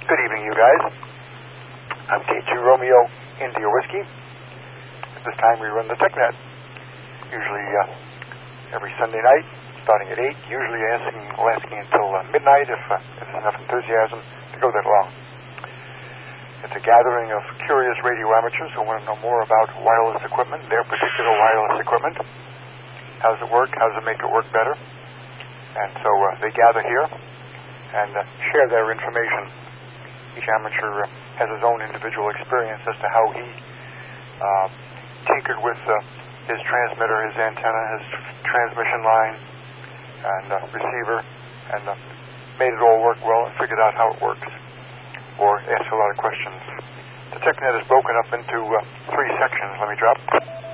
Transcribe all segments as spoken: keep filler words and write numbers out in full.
Good evening, you guys. I'm K two Romeo India Whiskey. At this time, we run the TechNet. Usually uh, every Sunday night, starting at eight, usually asking, lasting until uh, midnight if, uh, if there's enough enthusiasm to go that long. It's a gathering of curious radio amateurs who want to know more about wireless equipment, their particular wireless equipment. How does it work? How does it make it work better? And so uh, they gather here and uh, share their information. Each amateur uh, has his own individual experience as to how he uh, tinkered with uh, his transmitter, his antenna, his transmission line, and uh, receiver, and uh, made it all work well and figured out how it works, or asked a lot of questions. The TechNet is broken up into uh, three sections. Let me drop.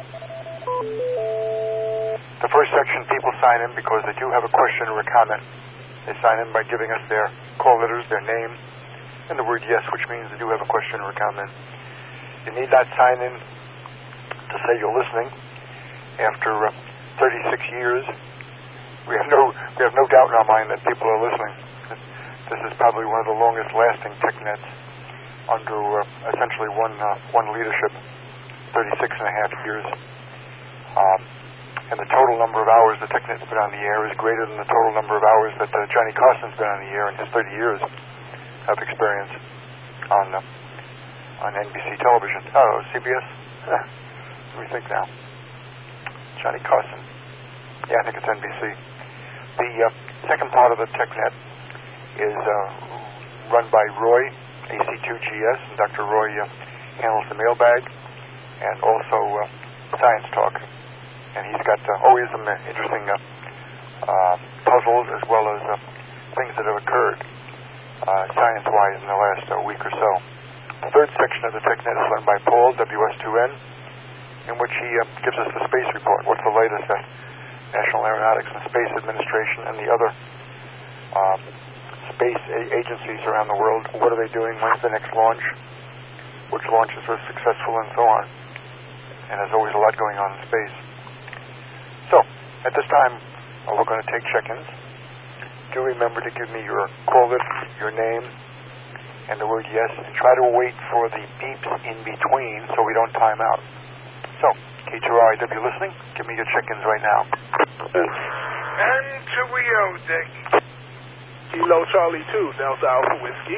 The first section, people sign in because they do have a question or a comment. They sign in by giving us their call letters, their name, and the word yes, which means they do have a question or a comment. You need not sign in to say you're listening. After uh, thirty-six years, we have no we have no doubt in our mind that people are listening. This is probably one of the longest lasting TechNets under uh, essentially one uh, one leadership, thirty-six and a half years. Um, and the total number of hours the TechNet's been on the air is greater than the total number of hours that uh, Johnny Carson's been on the air in his thirty years of experience on uh, on N B C television. Oh, C B S? Huh. Let me think now. Johnny Carson. Yeah, I think it's N B C. The uh, second part of the TechNet is uh, run by Roy, A C two G S, and Doctor Roy uh, handles the mailbag, and also uh, Science Talk. And he's got uh, always some uh, interesting uh, uh, puzzles as well as uh, things that have occurred uh, science-wise in the last uh, week or so. The third section of the TechNet is run by Paul, W S two N, in which he uh, gives us the space report. What's the latest at National Aeronautics and Space Administration and the other uh, space a- agencies around the world? What are they doing? When's the next launch? Which launches are successful and so on? And there's always a lot going on in space. So, at this time, uh, we're going to take check-ins. Do remember to give me your call list, your name, and the word yes, and try to wait for the beeps in between so we don't time out. So, K two R I W listening, give me your check-ins right now. And to we go, Dick. Kilo Charlie two, Delta Alpha Whiskey.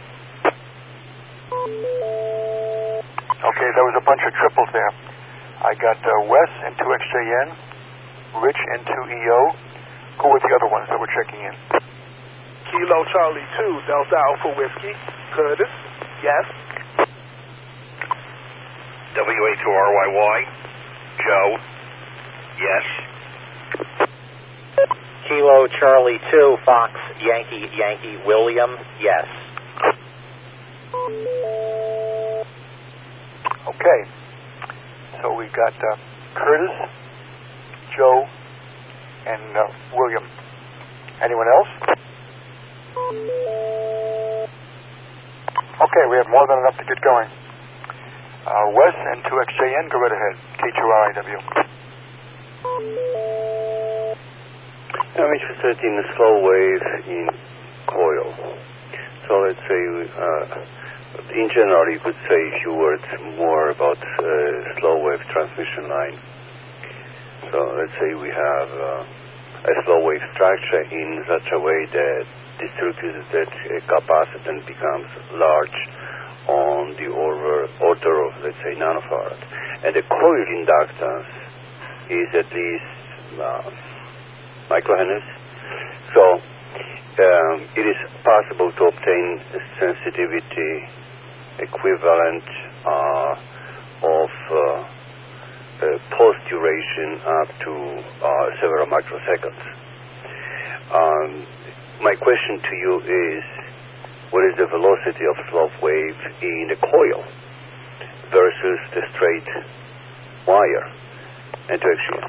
Okay, there was a bunch of triples there. I got uh, Wes and two X J N, Rich and two E O. Who were the other ones that were checking in? Kilo Charlie two, Delta Alpha Whiskey. Curtis, yes. W A two R Y Y, Joe, yes. Kilo Charlie two, Fox Yankee Yankee William, yes. Okay, so we got uh, Curtis, Joe, and uh, William. Anyone else? Okay, we have more than enough to get going. Uh, Wes and two X J N, go right ahead. K two R I W. I'm interested in the slow wave in coil. So let's say, uh, in general, you could say a few words more about uh, slow wave transmission line. So let's say we have uh, a slow wave structure in such a way that distributed that capacitance becomes large on the order, order of, let's say, nanofarad. And the coil inductance is at least uh, microhenries. So um, it is possible to obtain a sensitivity equivalent uh, of uh, uh, pulse duration up to uh, several microseconds. Um, my question to you is, what is the velocity of slow wave in the coil versus the straight wire? And to actually...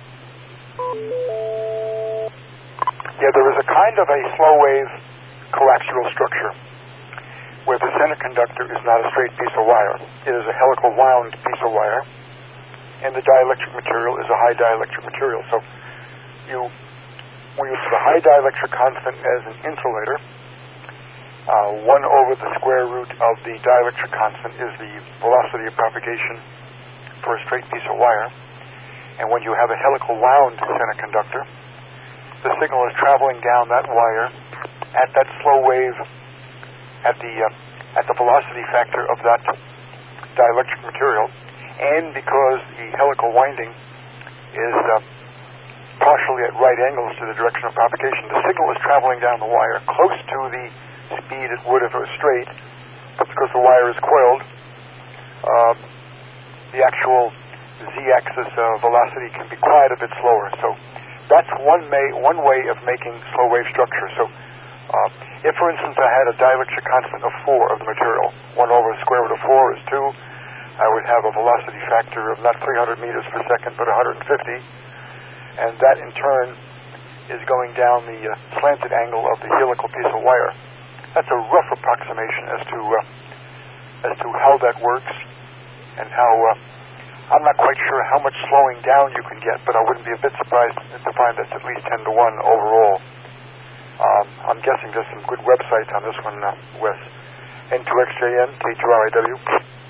Yeah, there is a kind of a slow wave coaxial structure where the center conductor is not a straight piece of wire. It is a helical wound piece of wire, and the dielectric material is a high dielectric material. So you, we use the high dielectric constant as an insulator. Uh, one over the square root of the dielectric constant is the velocity of propagation for a straight piece of wire. And when you have a helical wound semiconductor, the signal is traveling down that wire at that slow wave at the uh, at the velocity factor of that dielectric material. And because the helical winding is uh, partially at right angles to the direction of propagation, the signal is traveling down the wire close to the speed it would if it was straight, but because the wire is coiled, uh, the actual z-axis uh, velocity can be quite a bit slower. So that's one, may, one way of making slow wave structure. So uh, if, for instance, I had a dielectric constant of four of the material, one over the square root of four is two, I would have a velocity factor of not three hundred meters per second, but one hundred fifty, and that in turn is going down the uh, slanted angle of the helical piece of wire. That's a rough approximation as to uh, as to how that works and how uh, I'm not quite sure how much slowing down you can get, but I wouldn't be a bit surprised to find that's at least ten to one overall. Um, I'm guessing there's some good websites on this one, uh, Wes. N two X J N, K two R I W.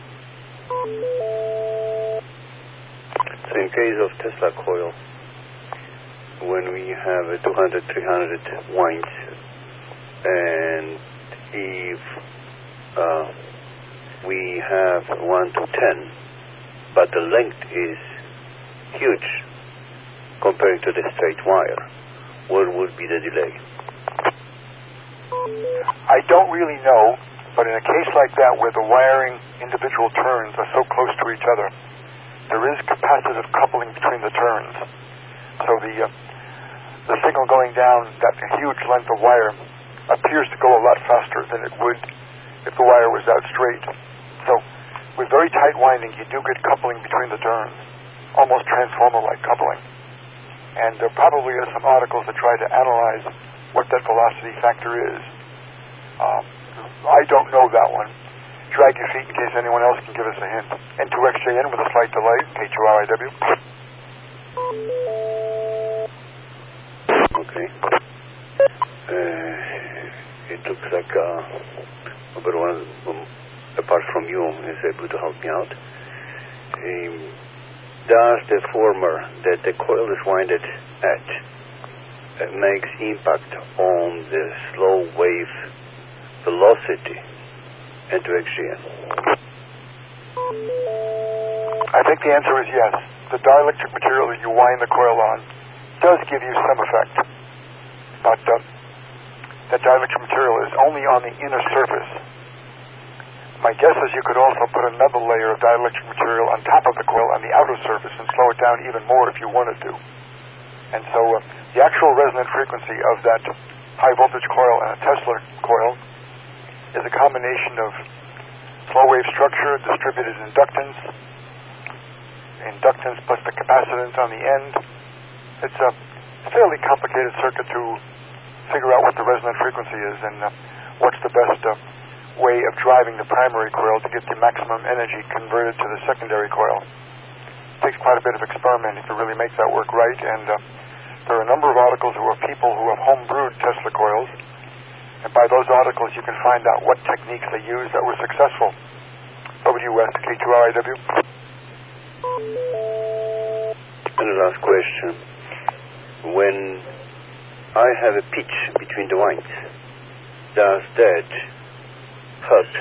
So in case of Tesla coil, when we have a two hundred, three hundred winds, and if uh, we have one to ten, but the length is huge compared to the straight wire, what would be the delay? I don't really know, but in a case like that where the wiring individual turns are so close to each other, there is capacitive coupling between the turns. So the uh, the signal going down that huge length of wire appears to go a lot faster than it would if the wire was out straight. So with very tight winding, you do get coupling between the turns, almost transformer-like coupling. And there probably are some articles that try to analyze what that velocity factor is. Um, I don't know that one. Drag your feet in case anyone else can give us a hint. N two X J N with a slight delay, K two R I W. Okay. Uh, it looks like uh, everyone, um, apart from you, is able to help me out. Um, does the former that the coil is winded at uh, makes impact on the slow wave velocity N two X J N? I think the answer is yes. The dielectric material that you wind the coil on does give you some effect, but uh, that dielectric material is only on the inner surface. My guess is you could also put another layer of dielectric material on top of the coil on the outer surface and slow it down even more if you wanted to. And so uh, the actual resonant frequency of that high voltage coil and a Tesla coil is a combination of slow wave structure, distributed inductance, inductance plus the capacitance on the end. It's a fairly complicated circuit to figure out what the resonant frequency is and uh, what's the best uh, way of driving the primary coil to get the maximum energy converted to the secondary coil. It takes quite a bit of experimenting to really make that work right, and uh, there are a number of articles who are people who have home-brewed Tesla coils, and by those articles you can find out what techniques they used that were successful. Over to you, West, K two R I W. And the last question. When I have a pitch between the winds, does that help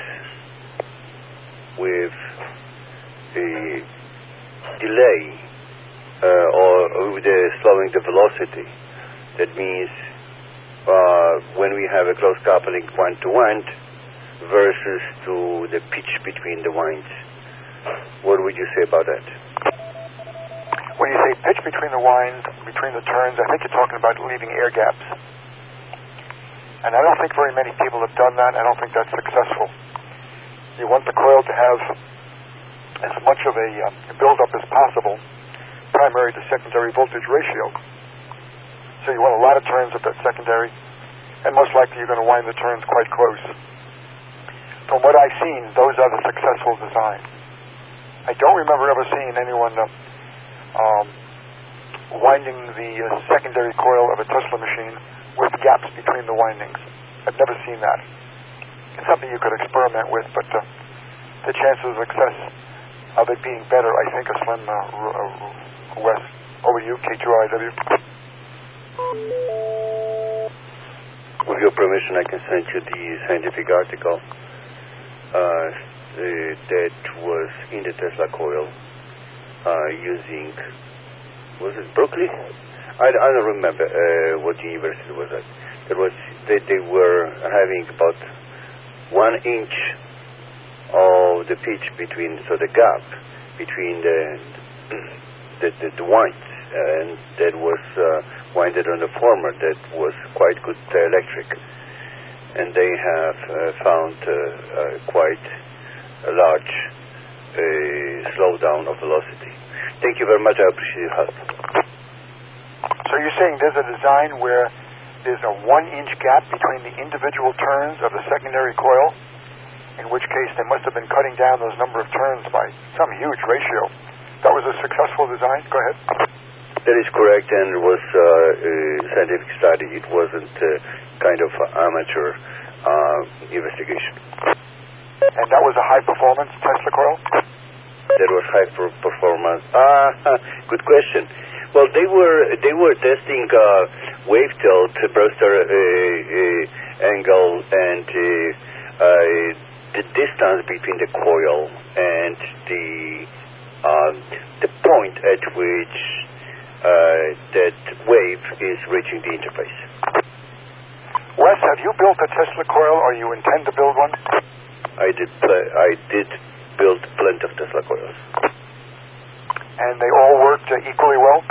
with the delay uh, or with the slowing the velocity? That means uh, when we have a close coupling wind to wind versus to the pitch between the winds. What would you say about that? When you say pitch between the winds, between the turns, I think you're talking about leaving air gaps. And I don't think very many people have done that. I don't think that's successful. You want the coil to have as much of a uh, buildup as possible, primary to secondary voltage ratio. So you want a lot of turns at that secondary, and most likely you're going to wind the turns quite close. From what I've seen, those are the successful designs. I don't remember ever seeing anyone uh, um, winding the uh, secondary coil of a Tesla machine with gaps between the windings. I've never seen that. It's something you could experiment with, but uh, the chances of success of it being better, I think, are slim. Uh, uh, Wes, over to you, K two R I W. With your permission, I can send you the scientific article uh, uh, that was in the Tesla coil uh, using, was it Berkeley? I, I don't remember uh, what university was that. There was they, they were having about one inch of the pitch between, so the gap between the the, the, the winds, and that was uh, winded on the former that was quite good uh, electric, and they have uh, found uh, uh, quite a large uh, slowdown of velocity. Thank you very much. I appreciate your help. So you're saying there's a design where there's a one-inch gap between the individual turns of the secondary coil, in which case they must have been cutting down those number of turns by some huge ratio. That was a successful design? Go ahead. That is correct, and it was uh, a scientific study. It wasn't uh, kind of amateur uh, investigation. And that was a high-performance Tesla coil? That was high performance. Ah, good question. Well, they were they were testing uh, wave tilt, Brewster uh, uh, angle, and uh, uh, the distance between the coil and the uh, the point at which uh, that wave is reaching the interface. Wes, have you built a Tesla coil, or you intend to build one? I did. Pl- I did build plenty of Tesla coils. And they all worked uh, equally well?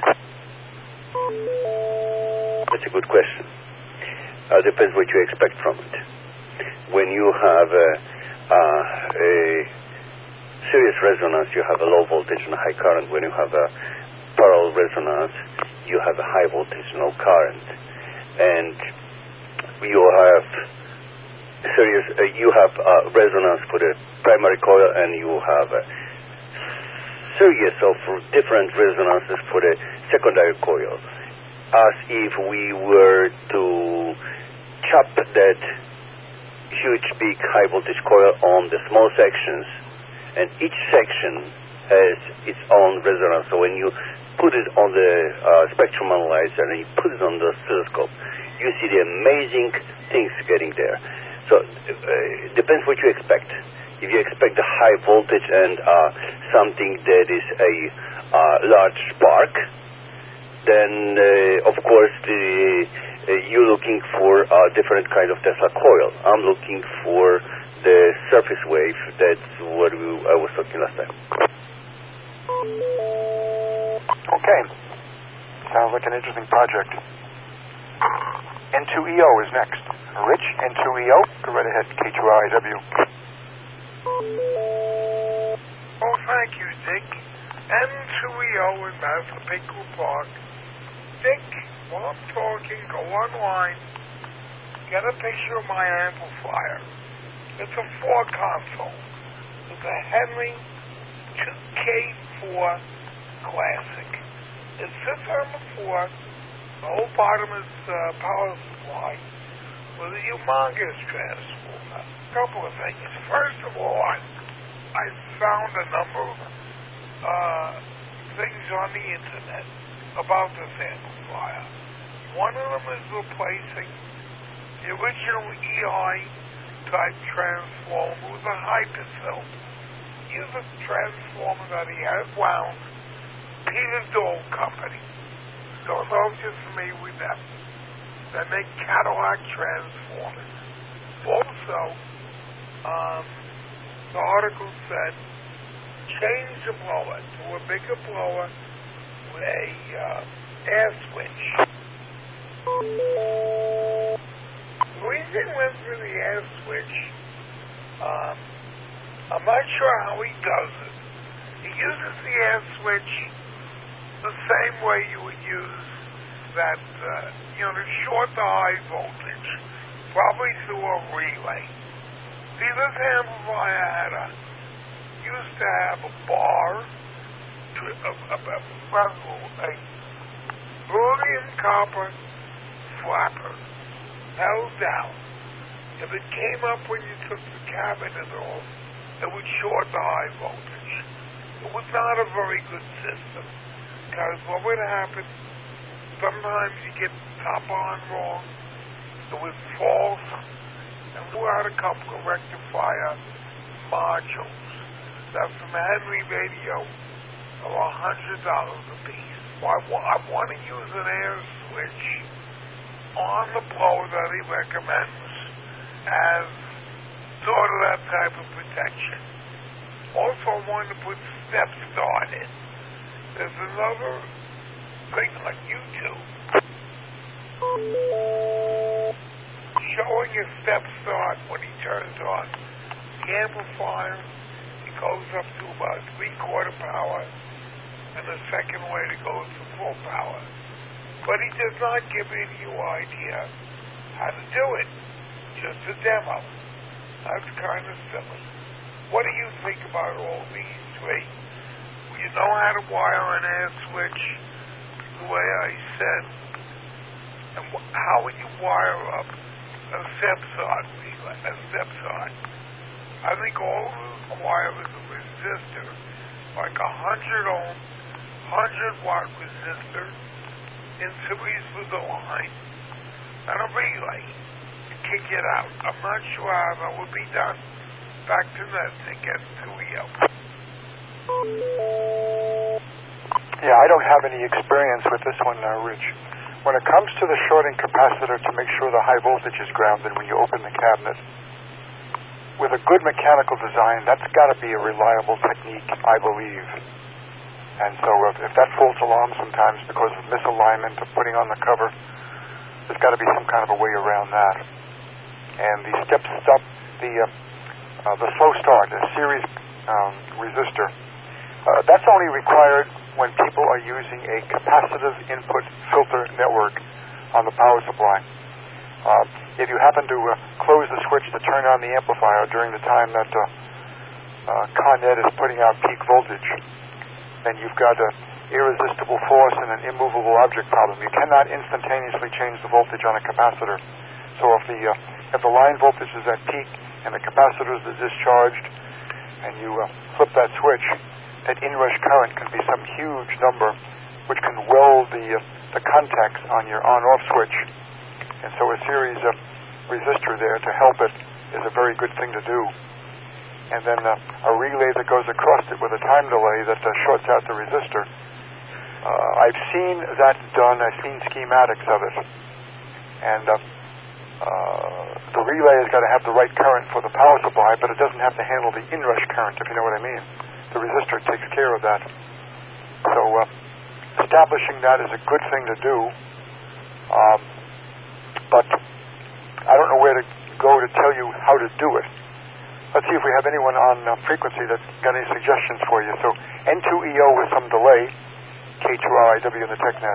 That's a good question. Uh, depends what you expect from it. When you have a, uh, a serious resonance, you have a low voltage and a high current. When you have a parallel resonance, you have a high voltage and low current. And you have serious. Uh, you have uh, resonance for the primary coil, and you have a series of different resonances for the secondary coil, as if we were to chop that huge, big, high voltage coil on the small sections, and each section has its own resonance. So when you put it on the uh, spectrum analyzer and you put it on the oscilloscope, you see the amazing things getting there. So it uh, depends what you expect. If you expect a high voltage and uh, something that is a uh, large spark, then uh, of course the, uh, you're looking for a different kind of Tesla coil. I'm looking for the surface wave. That's what we, I was talking last time. Okay. Sounds like an interesting project. N two E O is next. Rich, N two E O, go right ahead, K two R I W. Oh, thank you, Dick. N two E O in Massapequa Park. Dick, while I'm talking, go online, get a picture of my amplifier. It's a four console. It's a Henley two K four Classic. It sits on the floor. The whole bottom is uh, power supply with a humongous transformer. A couple of things. First of all, I, I found a number of uh, things on the internet about this amplifier. One of them is replacing the original E I type transformer with a Hypercell. Use a transformer that he had wound, Peter Dole Company. Don't know if you're familiar with them. They make Cadillac transformers. Also, um, the article said, change the blower to a bigger blower with a uh, air switch. The reason he went for the air switch, um, I'm not sure how he does it. He uses the air switch the same way you would use that, uh, you know, to short the high voltage, probably through a relay. See, this amplifier had a, used to have a bar, to, a, a, a, a beryllium copper flapper held down. If it came up when you took the cabinet off, it would short the high voltage. It was not a very good system, because what would happen, sometimes you get top on wrong, it was false, and we had a couple of rectifier modules that from Henry Radio are one hundred dollars a piece. Well, I, wa- I want to use an air switch on the blower that he recommends as sort of that type of protection. Also, I wanted to put step start in. There's another thing on YouTube showing a step start when he turns on the amplifier. It goes up to about three-quarter power, and the second way it goes to full power. But he does not give any you idea how to do it. Just a demo. That's kind of silly. What do you think about all these three? You know how to wire an air switch the way I said. And wh- how would you wire up a step-sod relay, a step-sod? I think all we require is a resistor, like a hundred ohm, hundred watt resistor in series with the line, and a relay to kick it out. I'm not sure how that would be done. Back to that to get to you. Yeah, I don't have any experience with this one, uh, Rich. When it comes to the shorting capacitor to make sure the high voltage is grounded when you open the cabinet, with a good mechanical design, that's got to be a reliable technique, I believe. And so if, if that false alarm sometimes because of misalignment of putting on the cover, there's got to be some kind of a way around that. And the step stop, the uh, uh, the slow start, a series um, resistor, uh, that's only required when people are using a capacitive input filter network on the power supply. Uh, if you happen to uh, close the switch to turn on the amplifier during the time that uh, uh, Con Ed is putting out peak voltage, then you've got an irresistible force and an immovable object problem. You cannot instantaneously change the voltage on a capacitor. So if the uh, if the line voltage is at peak and the capacitors are discharged, and you uh, flip that switch, that inrush current can be some huge number, which can weld the uh, the contacts on your on-off switch. And so a series of resistor there to help it is a very good thing to do. And then uh, a relay that goes across it with a time delay that uh, shorts out the resistor. Uh, I've seen that done. I've seen schematics of it. And uh, uh, the relay has got to have the right current for the power supply, but it doesn't have to handle the inrush current, if you know what I mean. The resistor takes care of that. So uh, establishing that is a good thing to do. Um, but I don't know where to go to tell you how to do it. Let's see if we have anyone on uh, frequency that's got any suggestions for you. So N two E O with some delay, K two R I W in the TechNet.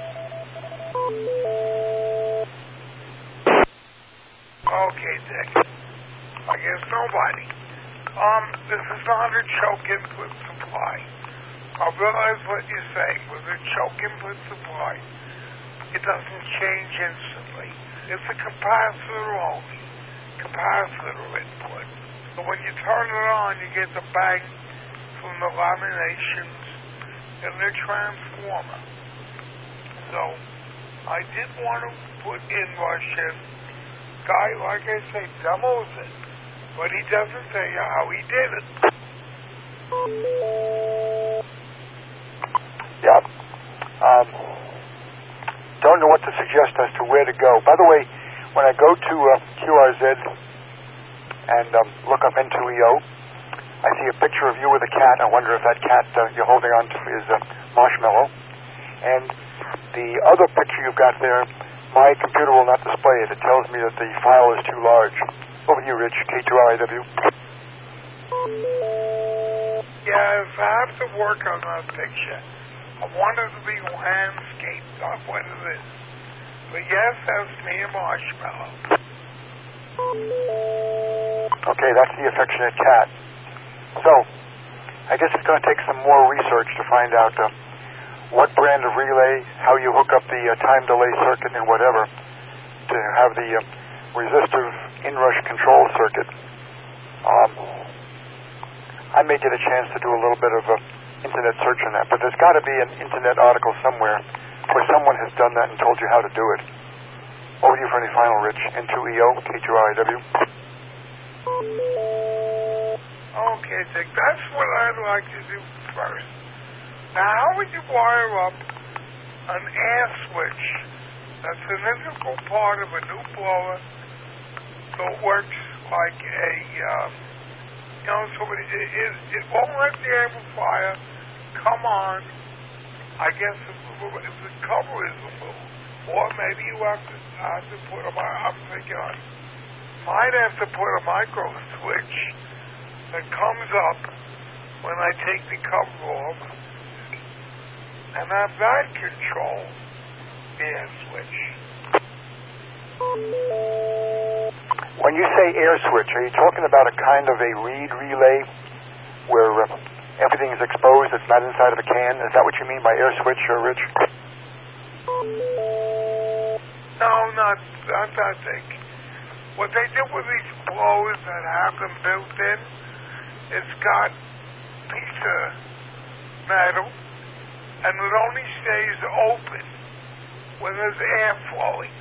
Okay, Dick. I guess nobody. Um, this is not a choke input supply. I realize what you're saying. With a choke input supply, it doesn't change instantly. It's a capacitor only. Capacitor input. So when you turn it on, you get the bang from the laminations in the transformer. So I did want to put inrush in. Guy, like I say, demos it, but he doesn't tell you how he did it. Yeah. Um, don't know what to suggest as to where to go. By the way, when I go to uh, Q R Z and um, look up N two E O, I see a picture of you with a cat. I wonder if that cat uh, you're holding on to is uh, Marshmallow. And the other picture you've got there, my computer will not display it. It tells me that the file is too large. Over to you, Rich, K two R I W. Yes, I have to work on that picture. I want it to be landscape, not what it is. But yes, that's me and Marshmallow. Okay, that's the affectionate cat. So, I guess it's going to take some more research to find out uh, what brand of relay, how you hook up the uh, time delay circuit and whatever to have the uh, resistive inrush control circuit. Um, I may get a chance to do a little bit of a internet search on that, but there's got to be an internet article somewhere where someone has done that and told you how to do it. Over to you for any final, Rich. N two E O, K two R I W. Okay, Dick, that's what I'd like to do first. Now, how would you wire up an air switch that's an integral part of a new blower so it works like a, um, you know, so it, it, it won't let the amplifier come on, I guess, if, if the cover is removed. Or maybe you have to, have to put a, I'm thinking I might have to put a micro switch that comes up when I take the cover off and have that control the air switch. When you say air switch, are you talking about a kind of a reed relay where uh, everything is exposed, it's not inside of a can? Is that what you mean by air switch, or Rich? No, not, not that thing. What they do with these blowers that have them built in, it's got a piece of metal, and it only stays open when there's air flowing.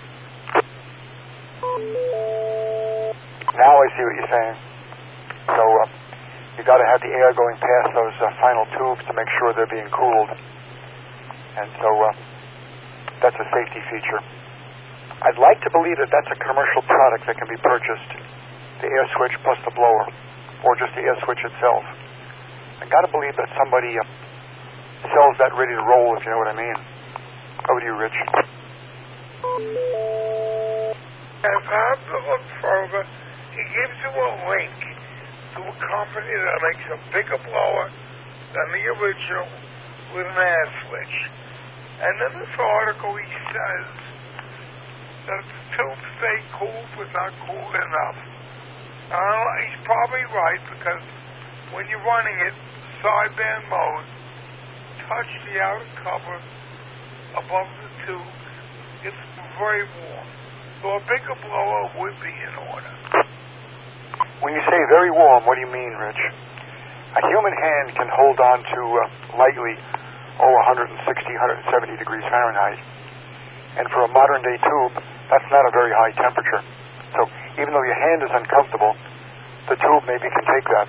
Now I see what you're saying. So uh, you got to have the air going past those uh, final tubes to make sure they're being cooled. And so uh, that's a safety feature. I'd like to believe that that's a commercial product that can be purchased, the air switch plus the blower, or just the air switch itself. I got to believe that somebody uh, sells that ready to roll, if you know what I mean. Over to you, Rich. If I have to look further, he gives you a link to a company that makes a bigger blower than the original with an air switch. And in this article he says that the tubes stay cool but not cool enough. Uh, he's probably right, because when you're running it sideband mode, touch the outer cover above the tubes, it's very warm. So a bigger blower would be in order. When you say very warm, what do you mean, Rich? A human hand can hold on to uh, lightly, oh, one sixty, one seventy degrees Fahrenheit. And for a modern day tube, that's not a very high temperature. So even though your hand is uncomfortable, the tube maybe can take that.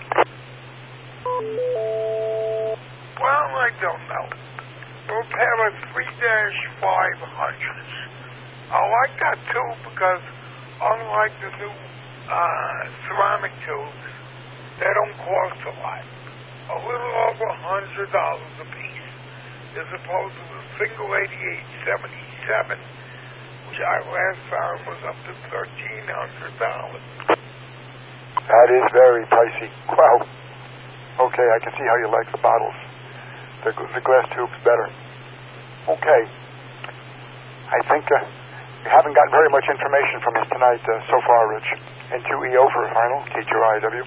Well, I don't know. For a pair of three dash five hundreds, I like that tube because unlike the new uh, ceramic tubes, they don't cost a lot. A little over one hundred dollars a piece, as opposed to the single eighty-eight seventy-seven, which I last found was up to thirteen hundred dollars. That is very pricey. Wow. Okay, I can see how you like the bottles. The, the glass tube's better. Okay. I think uh, we haven't gotten very much information from us tonight uh, so far, Rich. N two E O for a final, K two R I W.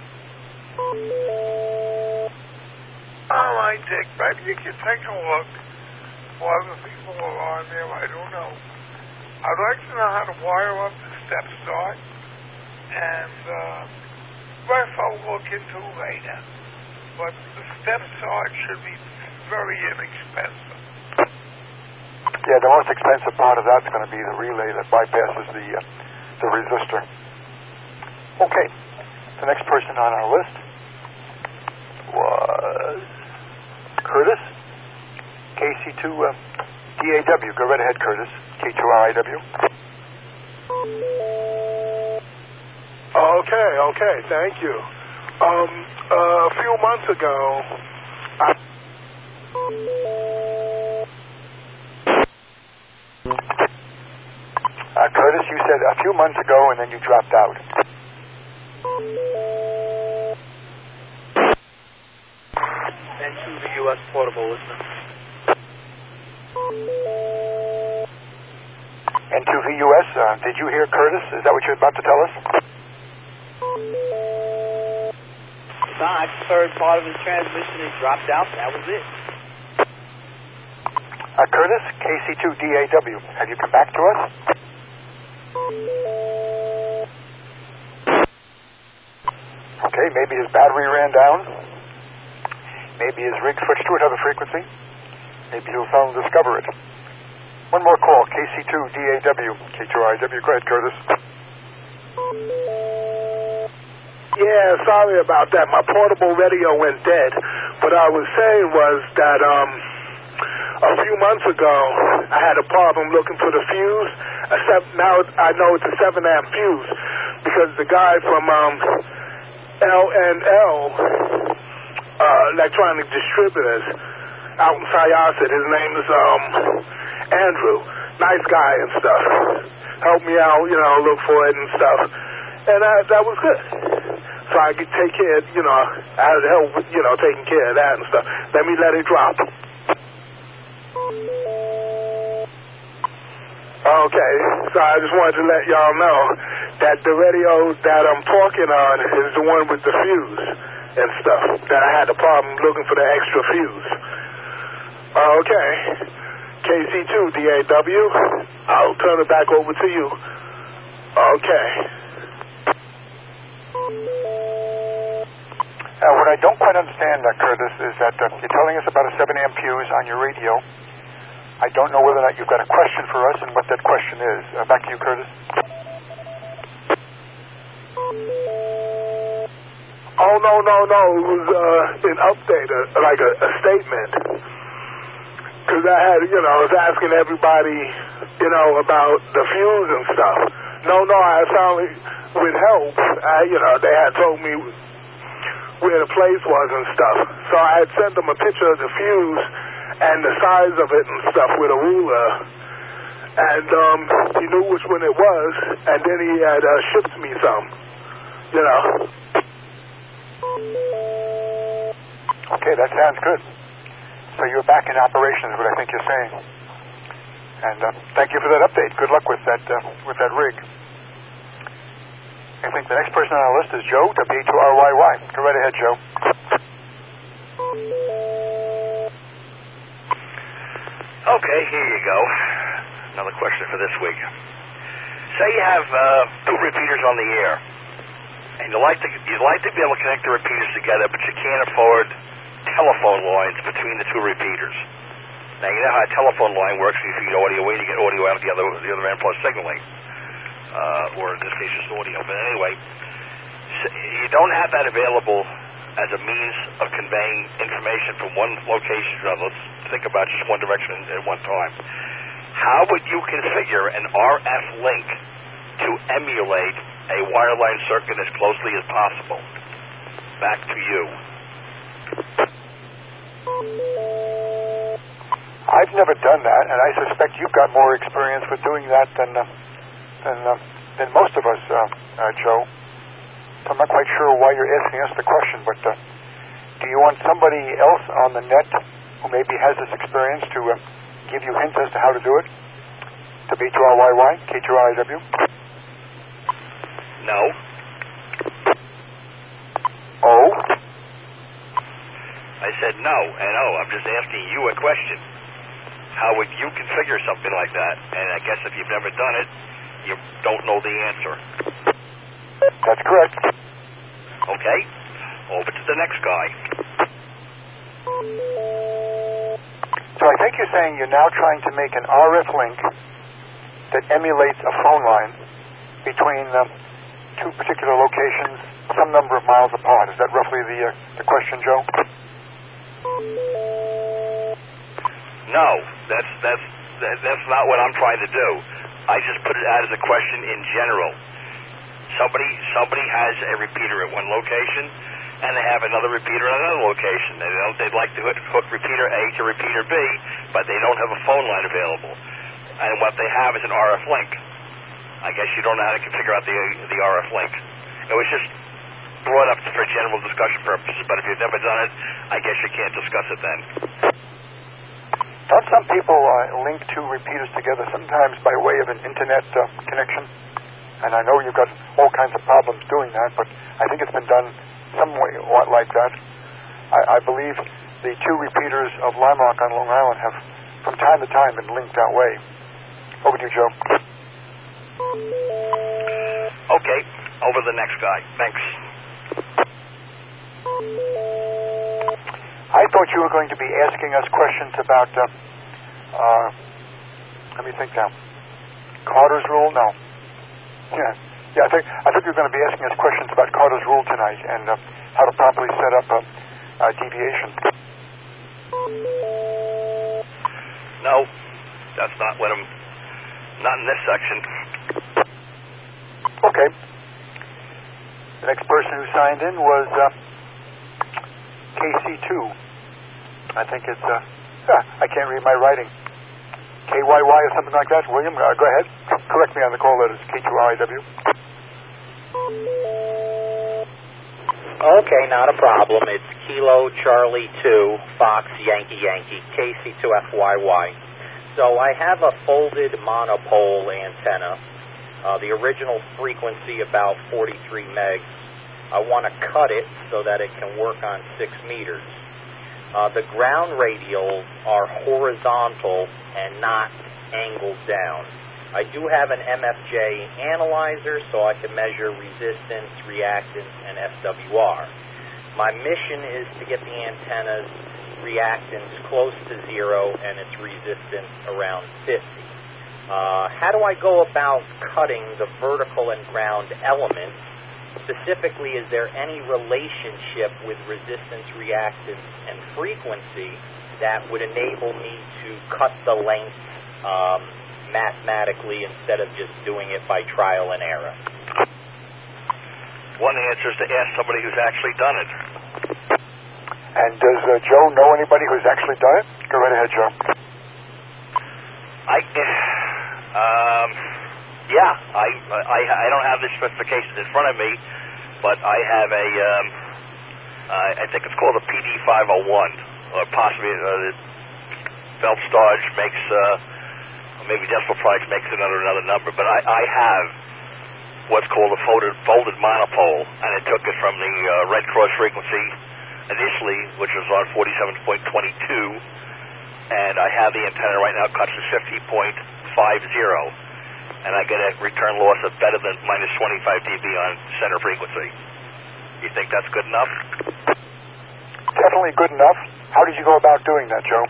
All right, Dick. Maybe you can take a look while the people are on there. I don't know. I'd like to know how to wire up the step start, and uh, rest I'll look into later. But the step start should be very inexpensive. Yeah, the most expensive part of that's going to be the relay that bypasses the uh, the resistor. Okay, the next person on our list was Curtis, K C two uh, D A W. Go right ahead, Curtis, K two R I W. Okay, okay, thank you. Um, uh, a few months ago, I... Uh, Curtis, you said a few months ago and then you dropped out. And to the U S portable listener. N two V U S, uh, did you hear Curtis? Is that what you're about to tell us? No, I just heard part of his transmission and dropped out. That was it. Uh, Curtis, K C two D A W, have you come back to us? Okay, maybe his battery ran down. Maybe his rig switched to another frequency. Maybe he'll finally discover it. One more call, K C two D A W, K two R I W. Go ahead, Curtis. Yeah, sorry about that. My portable radio went dead. What I was saying was that um, a few months ago, I had a problem looking for the fuse. Except now I know it's a seven amp fuse because the guy from um, L N L, uh, Electronic Distributors, out in Syosset, his name is um, Andrew. Nice guy and stuff. Helped me out, you know, look for it and stuff. And I, that was good. So I could take care of, you know, I had help with, you know, taking care of that and stuff. Let me let it drop. Okay, so I just wanted to let y'all know that the radio that I'm talking on is the one with the fuse and stuff. That I had a problem looking for the extra fuse. Okay, K C two D A W, I'll turn it back over to you. Okay. Uh, what I don't quite understand, uh, Curtis, is that uh, you're telling us about a seven amp fuse on your radio. I don't know whether or not you've got a question for us and what that question is. Uh, back to you, Curtis. Oh, no, no, no. It was uh, an update, uh, like a, a statement. Because I had, you know, I was asking everybody, you know, about the fuse and stuff. No, no, I finally, with help, I, you know, they had told me where the place was and stuff. So I had sent them a picture of the fuse and the size of it and stuff with a ruler. And um, he knew which one it was, and then he had uh, shipped me some, you know. Okay, that sounds good. So you're back in operation is what I think you're saying. And uh, thank you for that update. Good luck with that uh, with that rig. I think the next person on our list is Joe, W A two R Y Y. Go right ahead, Joe. Okay, here you go. Another question for this week. Say you have uh, two repeaters on the air, and you like to you'd like to be able to connect the repeaters together, but you can't afford telephone lines between the two repeaters. Now you know how a telephone line works. If you get audio in, you get audio out the other the other end plus signaling, uh, or in this case just audio. But anyway, so you don't have that available as a means of conveying information from one location to another. Let's think about just one direction at one time. How would you configure an R F link to emulate a wireline circuit as closely as possible? Back to you. I've never done that, and I suspect you've got more experience with doing that than uh, than uh, than most of us, uh, uh, Joe. So I'm not quite sure why you're asking us the question, but uh, do you want somebody else on the net who maybe has this experience to uh, give you hints as to how to do it? To B two R Y Y, K two R I W? No. Oh? I said no, and oh, I'm just asking you a question. How would you configure something like that? And I guess if you've never done it, you don't know the answer. That's correct. Okay, over to the next guy. So I think you're saying you're now trying to make an R F link that emulates a phone line between um, two particular locations some number of miles apart. Is that roughly the, uh, the question, Joe? No, that's, that's, that, that's not what I'm trying to do. I just put it out as a question in general. Somebody somebody has a repeater at one location, and they have another repeater at another location. They don't, they'd like to hook, hook repeater A to repeater B, but they don't have a phone line available. And what they have is an R F link. I guess you don't know how to configure out the the R F link. It was just brought up for general discussion purposes, but if you've never done it, I guess you can't discuss it then. Don't some people uh, link two repeaters together sometimes by way of an internet uh, connection? And I know you've got all kinds of problems doing that, but I think it's been done some way like that. I, I believe the two repeaters of Lime Rock on Long Island have, from time to time, been linked that way. Over to you, Joe. Okay, over to the next guy. Thanks. I thought you were going to be asking us questions about, uh, uh, let me think now. Carter's rule? No. Yeah, yeah. I think I think you're going to be asking us questions about Carter's rule tonight and uh, how to properly set up a, a deviation. No, that's not what I'm. Not in this section. Okay. The next person who signed in was uh, K C two. I think it's. Uh, ah, I can't read my writing. K Y Y or something like that. William, uh, go ahead. Correct me on the call letters. K two R I W. Okay, not a problem. It's Kilo Charlie two, Fox Yankee Yankee, K C two F Y Y. So I have a folded monopole antenna. Uh, the original frequency about forty-three megs. I want to cut it so that it can work on six meters. Uh, the ground radials are horizontal and not angled down. I do have an M F J analyzer so I can measure resistance, reactance, and S W R. My mission is to get the antenna's reactance close to zero and its resistance around fifty. Uh, how do I go about cutting the vertical and ground elements? Specifically, is there any relationship with resistance, reactance, and frequency that would enable me to cut the length um, mathematically instead of just doing it by trial and error? One answer is to ask somebody who's actually done it. And does uh, Joe know anybody who's actually done it? Go right ahead, Joe. I, um, yeah, I, I, I don't have the specifications in front of me, but I have a, um, uh, I think it's called a P D five oh one, or possibly uh, Phelps-Dodge makes, uh, or maybe Decimal Products makes it under another number, but I, I have what's called a folded, folded monopole, and it took it from the uh, Red Cross frequency initially, which was on forty-seven point two two, and I have the antenna right now cut to fifty point five zero, and I get a return loss of better than minus twenty-five dB on center frequency. You think that's good enough? Definitely good enough. How did you go about doing that, Joe?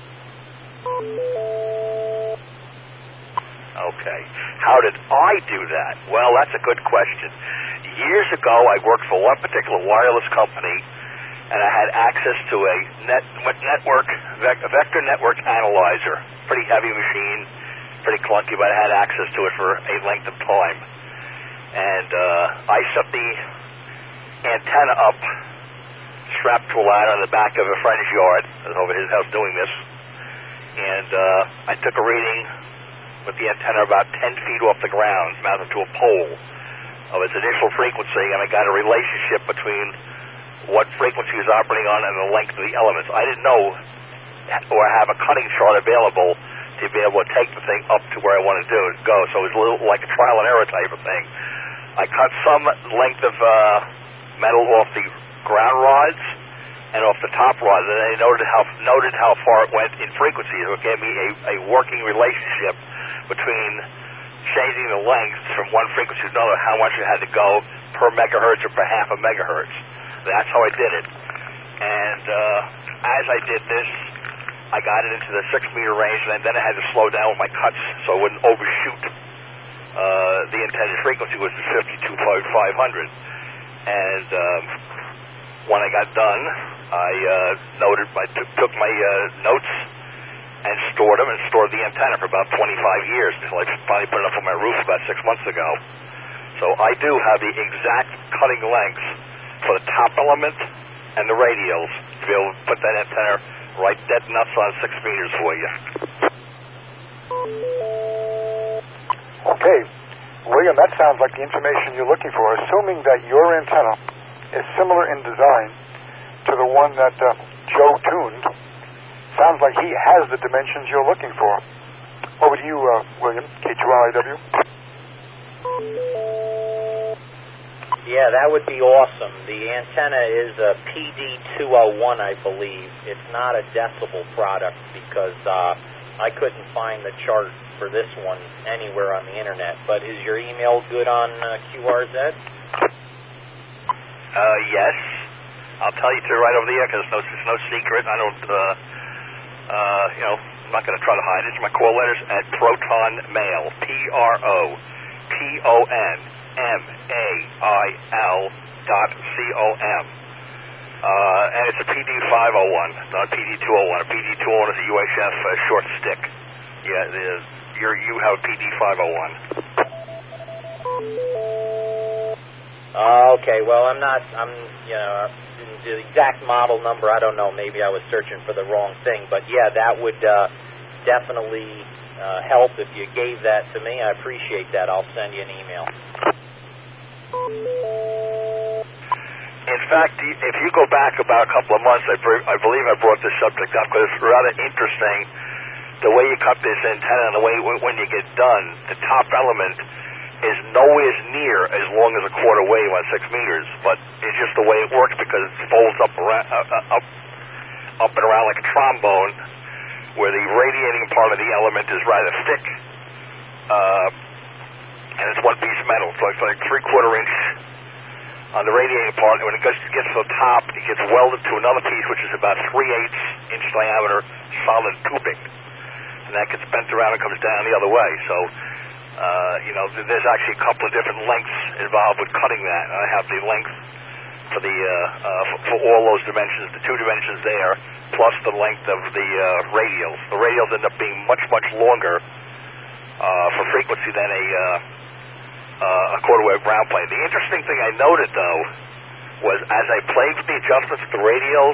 Okay. How did I do that? Well, that's a good question. Years ago, I worked for one particular wireless company, and I had access to a net, network, a vector network analyzer. Pretty heavy machine, pretty clunky, but I had access to it for a length of time. And uh, I set the antenna up, strapped to a ladder on the back of a friend's yard. I was over his house doing this. And uh, I took a reading with the antenna about ten feet off the ground, mounted to a pole of its initial frequency, and I got a relationship between what frequency is operating on and the length of the elements. I didn't know or have a cutting chart available to be able to take the thing up to where I wanted to do it go. So it was a little like a trial and error type of thing. I cut some length of uh, metal off the ground rods and off the top rod, and I noted how noted how far it went in frequency. It gave me a, a working relationship between changing the length from one frequency to another, how much it had to go per megahertz or per half a megahertz. That's how I did it. And uh, as I did this, I got it into the six meter range, and then I had to slow down with my cuts so I wouldn't overshoot uh, the intended frequency, which was fifty-two point five hundred. And um, when I got done, I uh, noted, I took, took my uh, notes and stored them, and stored the antenna for about twenty-five years until I finally put it up on my roof about six months ago. So I do have the exact cutting lengths for the top element and the radials to be able to put that antenna right dead nuts on six meters for you. Okay. William, that sounds like the information you're looking for, assuming that your antenna is similar in design to the one that uh, Joe tuned. Sounds like he has the dimensions you're looking for. Over to you, uh, William, K two R I W. Yeah, that would be awesome. The antenna is a P D two oh one, I believe. It's not a decibel product because uh, I couldn't find the chart for this one anywhere on the internet. But is your email good on uh, Q R Z? Uh, yes. I'll tell you to right over the air because it's no, it's no secret. I don't, uh, uh, you know, I'm not going to try to hide it. It's my call letters at Proton Mail, P R O T O N M A I L dot C O M. Uh, and it's a P D five oh one, not P D two oh one. A P D two oh one is a U H F uh, short stick. Yeah, the, you're, you have P D five oh one. Uh, okay, well, I'm not, I'm, you know, the exact model number, I don't know. Maybe I was searching for the wrong thing. But, yeah, that would uh, definitely uh, help if you gave that to me. I appreciate that. I'll send you an email. In fact, if you go back about a couple of months, I, I believe I brought this subject up because it's rather interesting the way you cut this antenna and the way when you get done, the top element is nowhere near as long as a quarter wave on six meters, but it's just the way it works because it folds up around, uh, up, up and around like a trombone, where the radiating part of the element is rather thick, uh, and it's one piece metal, so it's like three quarter inch on the radiating part, and when it gets, gets to the top, it gets welded to another piece, which is about three eighths inch diameter solid tubing, and that gets bent around and comes down the other way. So, uh, you know, there's actually a couple of different lengths involved with cutting that. I have the length for the uh, uh, for, for all those dimensions, the two dimensions there, plus the length of the uh, radials. The radials end up being much, much longer uh, for frequency than a uh, Uh, a quarter wave ground plane. The interesting thing I noted, though, was as I played with the adjustments of the radials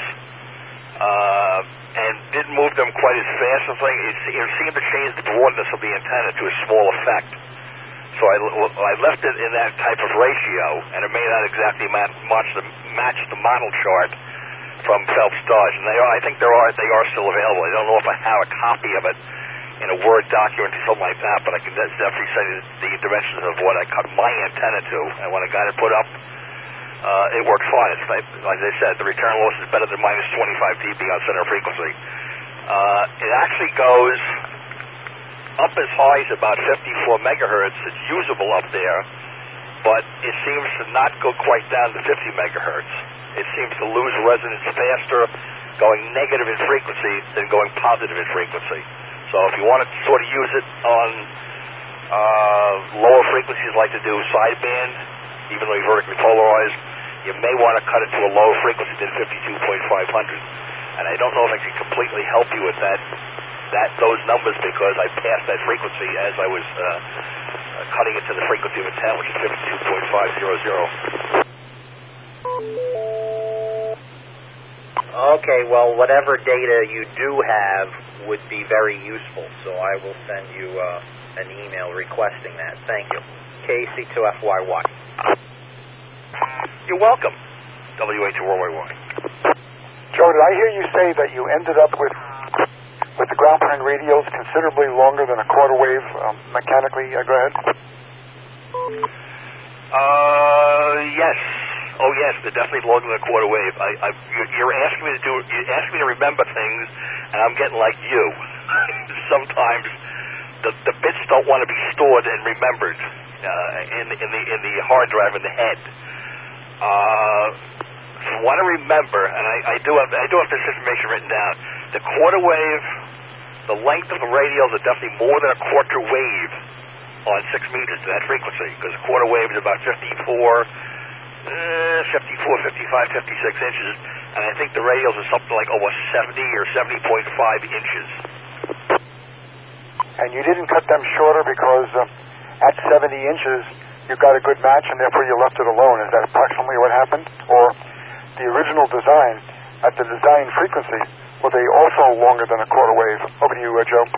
uh, and didn't move them quite as fast as thing, it, it seemed to change the broadness of the antenna to a small effect. So I, I left it in that type of ratio, and it may not exactly match, match, the, match the model chart from Phelps Dodge. And they are, I think there are, they are still available. I don't know if I have a copy of it in a Word document or something like that, but I can definitely say the dimensions of what I cut my antenna to, and when I got it put up, uh, it works fine. It's like, like I said, the return loss is better than minus twenty-five dB on center frequency. Uh, it actually goes up as high as about fifty-four megahertz. It's usable up there, but it seems to not go quite down to fifty megahertz. It seems to lose resonance faster going negative in frequency than going positive in frequency. So if you want to sort of use it on uh, lower frequencies like to do sideband, even though you're vertically polarized, you may want to cut it to a lower frequency than fifty-two point five hundred. And I don't know if I can completely help you with that, that those numbers because I passed that frequency as I was uh, uh, cutting it to the frequency of intent, which is fifty-two point five hundred. Okay, well, whatever data you do have would be very useful, so I will send you uh, an email requesting that. Thank you. K C two F Y Y. You're welcome. W A two R Y Y. Joe, did I hear you say that you ended up with with the ground plane radios considerably longer than a quarter wave um, mechanically? Uh, go ahead. Uh, yes. Oh yes, they're definitely longer than a quarter wave. I, I, you're, you're asking me to do, you're asking me to remember things, and I'm getting like you. Sometimes the the bits don't want to be stored and remembered uh, in in the in the hard drive in the head. Uh, from what I remember, and I, I do have I do have this information written down. The quarter wave, the length of the radials are definitely more than a quarter wave on six meters to that frequency, because a quarter wave is about fifty-four. Uh, fifty-four, fifty-five, fifty-six inches, and I think the radials are something like almost seventy or seventy point five inches. And you didn't cut them shorter because uh, at seventy inches you got a good match and therefore you left it alone. Is that approximately what happened? Or the original design, at the design frequency, were they also longer than a quarter wave? Over to you, uh, Joe.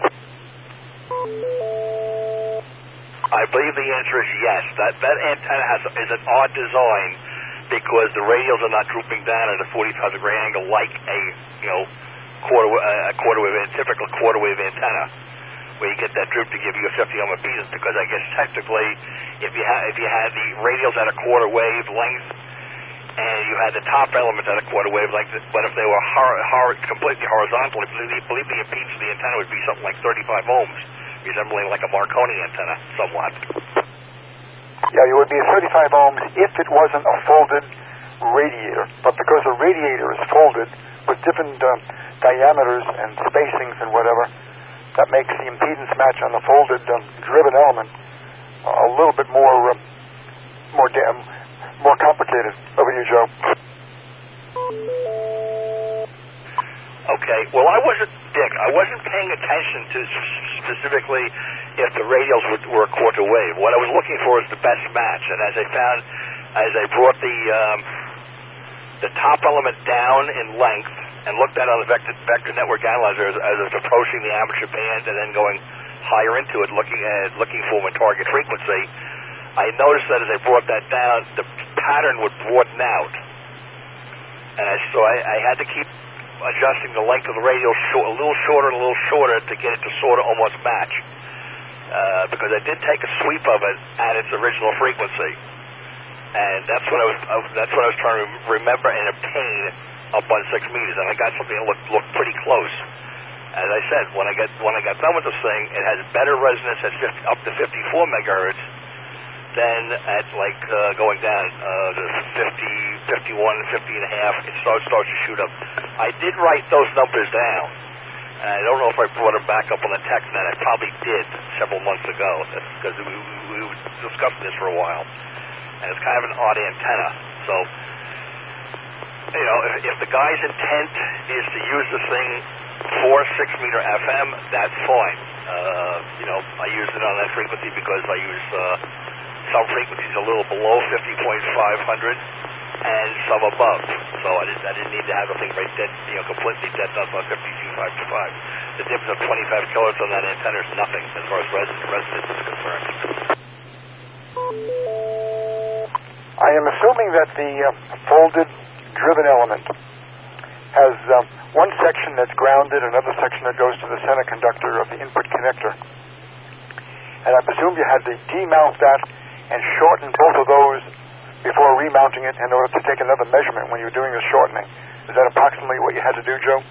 I believe the answer is yes. That that antenna has is an odd design because the radials are not drooping down at a forty-five degree angle like a you know quarter uh, a quarter wave a typical quarter wave antenna, where you get that droop to give you a fifty ohm impedance. Because I guess technically, if you had if you had the radials at a quarter wave length and you had the top element at a quarter wave length, but if they were hor- hor- completely horizontal, I believe, believe the impedance of the antenna would be something like thirty-five ohms. Resembling like a Marconi antenna, somewhat. Yeah, it would be thirty-five ohms if it wasn't a folded radiator. But because because a radiator is folded with different uh, diameters and spacings and whatever, that makes the impedance match on the folded um, driven element uh, a little bit more um, more damn more complicated. Over to you, Joe. Okay. Well, I wasn't, Dick, I wasn't paying attention to specifically if the radials were, were a quarter wave. What I was looking for is the best match, and as I found, as I brought the um, the top element down in length and looked at it on the vector, vector network analyzer as, as I was approaching the amateur band and then going higher into it, looking at looking for my target frequency, I noticed that as I brought that down, the pattern would broaden out, and I, so I, I had to keep adjusting the length of the radial short, a little shorter and a little shorter to get it to sort of almost match, uh, because I did take a sweep of it at its original frequency, and that's what I was uh, that's what I was trying to remember and obtain up on six meters, and I got something that looked looked pretty close. As I said, when I got when I got done with this thing, it has better resonance at fifty, up to fifty-four megahertz than at like uh, going down uh, to fifty, fifty-one, fifty and a half. It starts starts to shoot up. I did write those numbers down. I don't know if I brought them back up on the TechNet. I probably did several months ago because we, we, we were discussing this for a while. And it's kind of an odd antenna. So, you know, if, if the guy's intent is to use this thing for six meter F M, that's fine. Uh, you know, I use it on that frequency because I use uh, some frequencies a little below fifty point five hundred and some above. So I didn't, I didn't need to have the thing right dead, you know, completely dead nuts on fifty-two point five to five. The difference of twenty-five kilohertz on that antenna is nothing as far as res- resonance is concerned. I am assuming that the uh, folded driven element has uh, one section that's grounded, another section that goes to the center conductor of the input connector. And I presume you had to demount that and shorten both of those before remounting it in order to take another measurement when you're doing the shortening. Is that approximately what you had to do, Joe?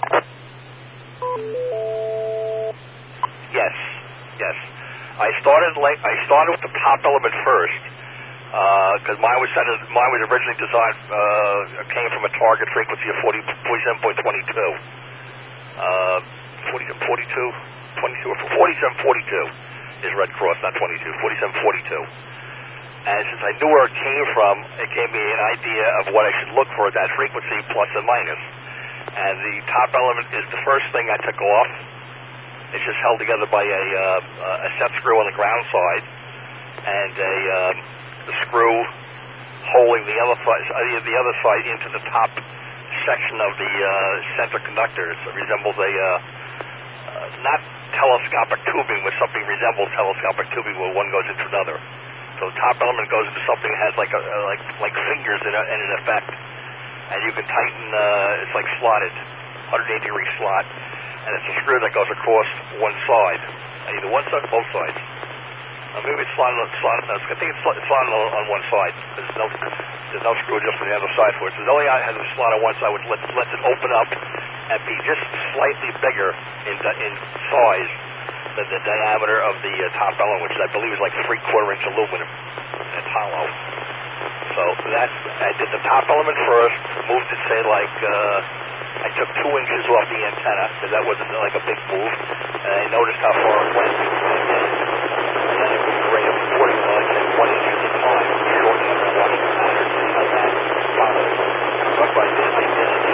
Yes, yes. I started like I started with the top element first. Because uh, mine was set as, mine was originally designed uh, came from a target frequency of forty, forty-seven point two two, uh, forty, forty-two, twenty-two, or forty-seven forty-two is Red Cross, not twenty-two, forty-seven forty-two. And since I knew where it came from, it gave me an idea of what I should look for at that frequency, plus and minus. And the top element is the first thing I took off. It's just held together by a uh, a set screw on the ground side and a um, the screw holding the other side, the other side into the top section of the uh, center conductor. So it resembles a uh, uh, not telescopic tubing, but something resembles telescopic tubing where one goes into another. So the top element goes into something that has like a, uh, like like fingers in, a, in an effect, and you can tighten. Uh, it's like slotted, one hundred eighty degree slot, and it's a screw that goes across one side, either one side or both sides. Uh, maybe it's slotted, slotted, I think it's slotted on, on one side. There's no, there's no screw just on the other side for it. So the only I has a slot on one side, which lets, lets it open up and be just slightly bigger in in size than the diameter of the uh, top element, which I believe is like three quarter inch aluminum, and it's hollow. So that I did the top element first, moved it say like uh, I took two inches off the antenna because that wasn't like a big move, and I noticed how far it went. And then it was a rate of forty miles and one inch at a time, shortening up and watching the pattern and how that followed. That's what I did. I did it.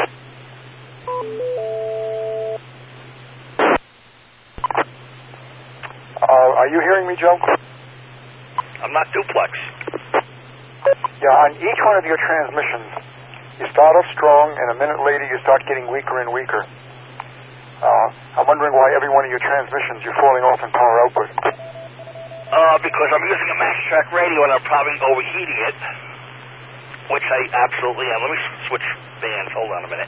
Uh, are you hearing me, Joe? I'm not duplex. Yeah, on each one of your transmissions, you start off strong, and a minute later you start getting weaker and weaker. Uh, I'm wondering why every one of your transmissions you're falling off in power output. Uh, because I'm using a Max Track radio and I'm probably overheating it, which I absolutely am. Let me switch bands. Hold on a minute.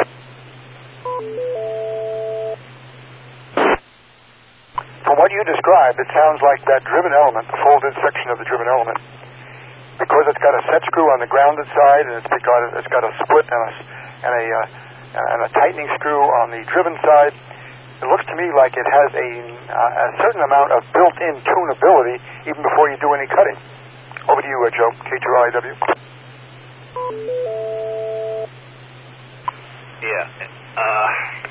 From what you described, it sounds like that driven element, the folded section of the driven element, because it's got a set screw on the grounded side and it's got a, it's got a split and a, and a uh, and a tightening screw on the driven side. It looks to me like it has a, uh, a certain amount of built-in tunability even before you do any cutting. Over to you, uh, Joe, K two R I W. Uh,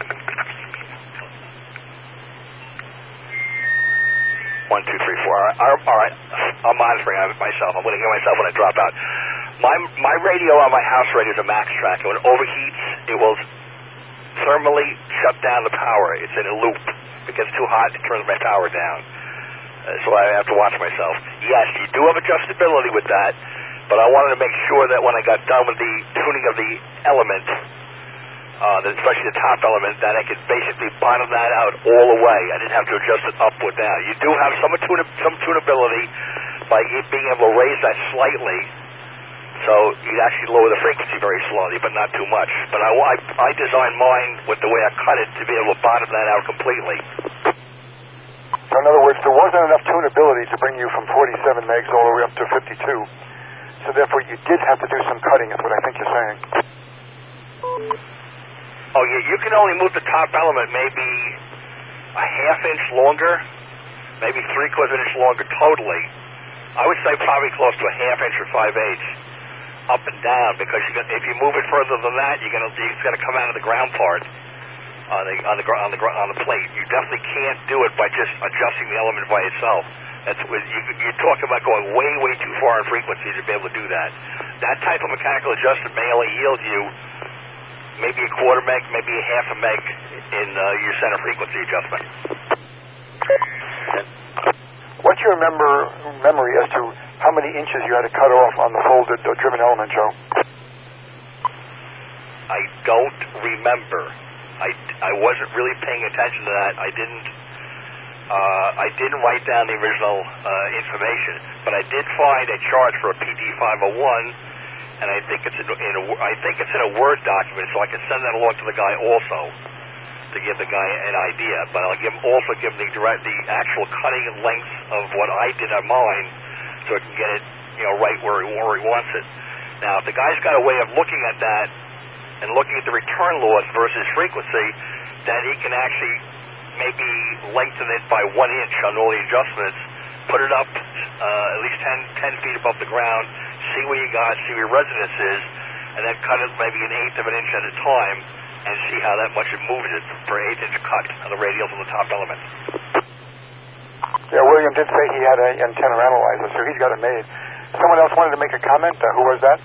one, two, three, four. All right, all right. I'm monitoring myself. I'm going to hear myself when I drop out. My my radio on my house radio is a max track, and when it overheats, it will thermally shut down the power. It's in a loop. If it gets too hot, it turns my power down. Uh, so I have to watch myself. Yes, you do have adjustability with that, but I wanted to make sure that when I got done with the tuning of the element, uh, especially the top element, that I could basically bottom that out all the way. I didn't have to adjust it up or down. You do have some, tuna, some tunability by being able to raise that slightly, so you'd actually lower the frequency very slowly, but not too much. But I, I, I designed mine with the way I cut it to be able to bottom that out completely. So in other words, there wasn't enough tunability to bring you from forty-seven megs all the way up to fifty-two. So therefore, you did have to do some cutting, is what I think you're saying. Oh, yeah, you can only move the top element maybe a half inch longer, maybe three quarters of an inch longer totally. I would say probably close to a half inch or five eighths up and down, because you got, if you move it further than that, you're gonna it's gonna come out of the ground part on the on the on the on the plate. You definitely can't do it by just adjusting the element by itself. That's what you, you're talking about going way way too far in frequency to be able to do that. That type of mechanical adjustment may only yield you maybe a quarter meg, maybe a half a meg in uh, your center frequency adjustment. What's your member, memory as to how many inches you had to cut off on the folded or driven element, Joe? I don't remember. I, I wasn't really paying attention to that. I didn't uh, I didn't write down the original uh, information, but I did find a chart for a P D five oh one, and I think it's in, in a, I think it's in a Word document, so I can send that along to the guy also to give the guy an idea. But I'll give also give him the direct the actual cutting length of what I did on mine, so I can get it you know right where he, where he wants it. Now, if the guy's got a way of looking at that and looking at the return loss versus frequency, then he can actually maybe lengthen it by one inch on all the adjustments, put it up uh, at least ten, ten feet above the ground, see where you got, see where your resonance is, and then cut it maybe an eighth of an inch at a time, and see how that much it moves it for an eighth inch cut on the radials on the top element. Yeah, William did say he had an antenna analyzer, so he's got it made. Someone else wanted to make a comment. Uh, who was that?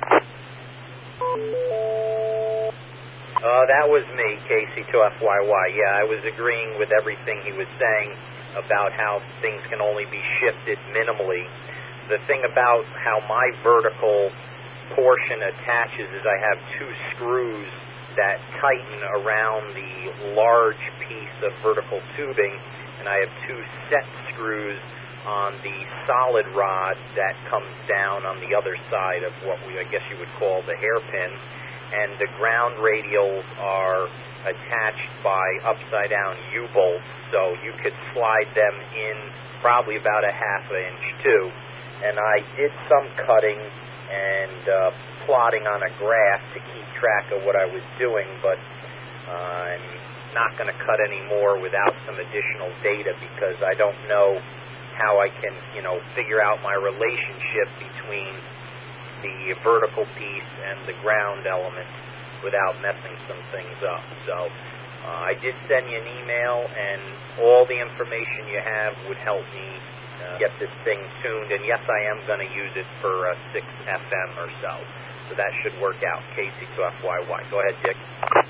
Uh, that was me, K C two F Y Y. Yeah, I was agreeing with everything he was saying about how things can only be shifted minimally. The thing about how my vertical portion attaches is I have two screws that tighten around the large piece of vertical tubing, and I have two set screws on the solid rod that comes down on the other side of what we, I guess you would call the hairpin. And the ground radials are attached by upside-down U-bolts, so you could slide them in probably about a half an inch, too. And I did some cutting and uh, plotting on a graph to keep track of what I was doing, but uh, I'm not going to cut any more without some additional data, because I don't know how I can, you know, figure out my relationship between the vertical piece and the ground element without messing some things up. So uh, I did send you an email, and all the information you have would help me uh, get this thing tuned. And yes, I am going to use it for uh, six F M or so. So that should work out. K C two F Y Y. Go ahead, Dick.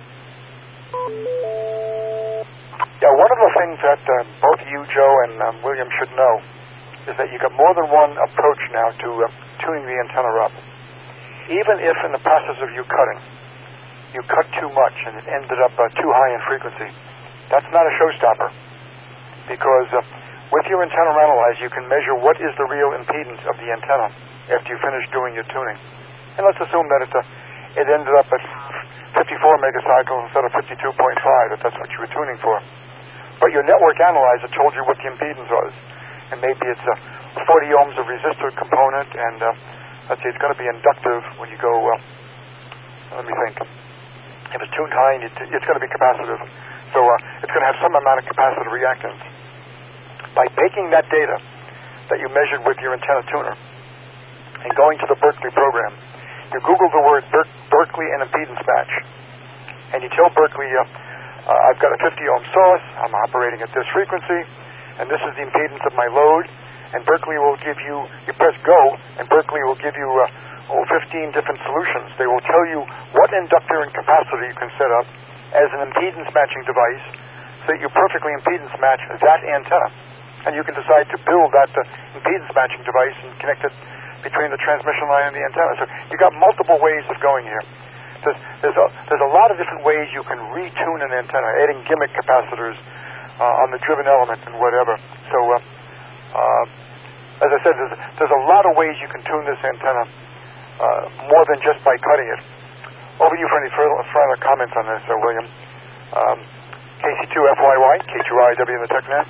Yeah, one of the things that uh, both you, Joe, and um, William should know is that you got more than one approach now to uh, tuning the antenna up. Even if in the process of you cutting, you cut too much and it ended up uh, too high in frequency, that's not a showstopper, because uh, with your antenna analyzer, you can measure what is the real impedance of the antenna after you finish doing your tuning. And let's assume that it, uh, it ended up at fifty-four megacycles instead of fifty-two point five, if that's what you were tuning for. But your network analyzer told you what the impedance was. And maybe it's a forty ohms of resistor component, and uh, let's see, it's going to be inductive when you go, uh, let me think. If it's tuned high, it's going to be capacitive. So uh, it's going to have some amount of capacitive reactance. By taking that data that you measured with your antenna tuner and going to the Berkeley program, you Google the word Ber- Berkeley and impedance match, and you tell Berkeley, uh, uh, I've got a fifty ohm source, I'm operating at this frequency, and this is the impedance of my load, and Berkeley will give you, you press go, and Berkeley will give you uh, oh, fifteen different solutions. They will tell you what inductor and capacitor you can set up as an impedance matching device so that you perfectly impedance match that antenna. And you can decide to build that uh, impedance matching device and connect it between the transmission line and the antenna. So you've got multiple ways of going here. There's, there's, a, there's a lot of different ways you can retune an antenna, adding gimmick capacitors uh, on the driven element and whatever. So, uh, uh, as I said, there's, there's a lot of ways you can tune this antenna uh, more than just by cutting it. Over to you for any further, further comments on this, uh, William. Um, K C two F Y Y, K two R I W in the TechNet.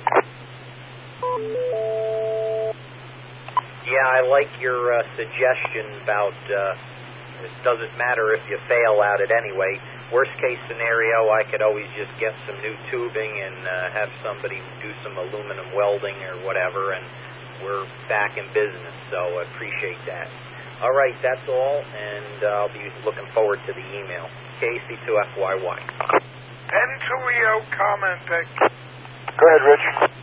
Yeah, I like your uh, suggestion about uh, it doesn't matter if you fail at it anyway. Worst case scenario, I could always just get some new tubing and uh, have somebody do some aluminum welding or whatever, and we're back in business, so I appreciate that. All right, that's all, and uh, I'll be looking forward to the email. K C two F Y Y. N two E O commenting. Go ahead, Rich.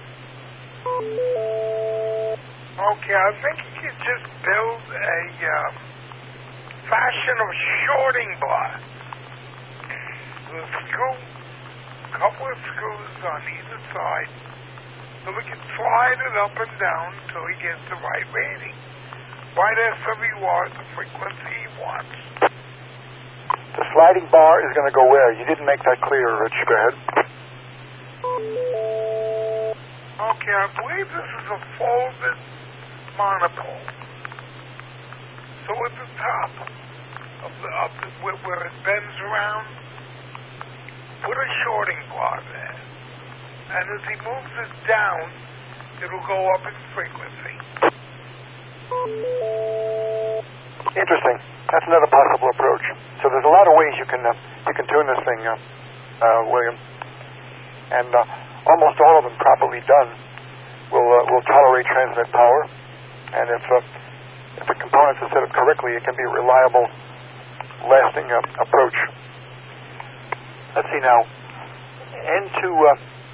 Okay, I think you could just build a um, fashion of shorting bar. The screw, couple of screws on either side, so we can slide it up and down until he gets the right rating. Right S W R, the frequency he wants. The sliding bar is going to go where? You didn't make that clear, Rich. Go ahead. Okay, I believe this is a folded monopole. So at the top of the, of the where, where it bends around, put a shorting bar there. And as he moves it down, it'll go up in frequency. Interesting. That's another possible approach. So there's a lot of ways you can uh, you can tune this thing, uh, uh, William. And uh, almost all of them, properly done, will uh, will tolerate transmit power. And if uh, if the components are set up correctly, it can be a reliable, lasting uh, approach. Let's see now. N two. Uh,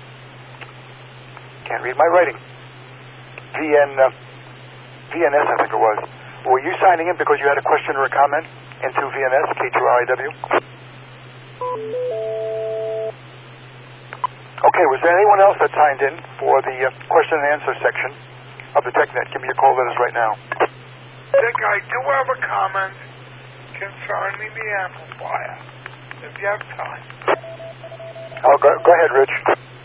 can't read my writing. V N. Uh, V N S, I think it was. Were you signing in because you had a question or a comment? N two V N S, K two R I W. Okay, was there anyone else that signed in for the uh, question and answer section of the TechNet? Give me your call letters right now. Dick, I do have a comment concerning the amplifier, if you have time. Oh, go, go ahead, Rich.